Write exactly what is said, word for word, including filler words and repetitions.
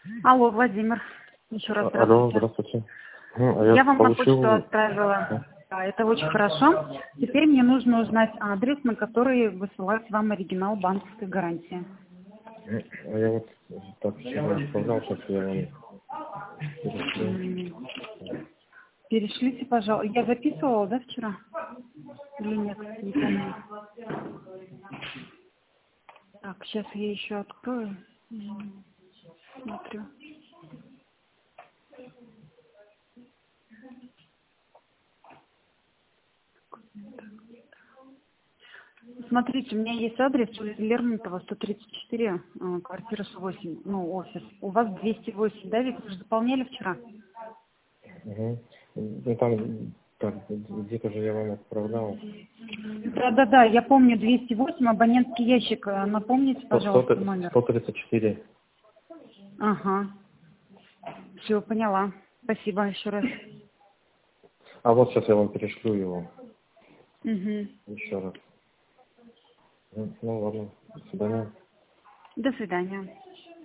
Алло, Владимир. Еще раз А- Алло, здравствуйте. здравствуйте. Ну, а я Я вам на получил... почту отправила. Да, это очень хорошо. Теперь мне нужно узнать адрес, на который высылать вам оригинал банковской гарантии. Ну, А я вот так вчера отправлял, сейчас я вам перешлю. М, Перешлите, пожалуйста. Я записывала, да, вчера? Или нет? Не помню. Так, сейчас я еще открою. М, Смотрю. Смотрите, у меня есть адрес улица Лермонтова, сто тридцать четыре, э, квартира восемь, ну, офис. У вас двести восемь, да, ведь вы же заполняли вчера? Угу. Ну там, так, где-то же я вам отправлял. Да-да-да, я помню двести восемь, абонентский ящик. Э, Напомните, сто, пожалуйста, номер. сто тридцать четыре. Ага, все, поняла. Спасибо еще раз. А вот сейчас я вам перешлю его Угу. еще раз. Ну, ну ладно, до свидания. До свидания.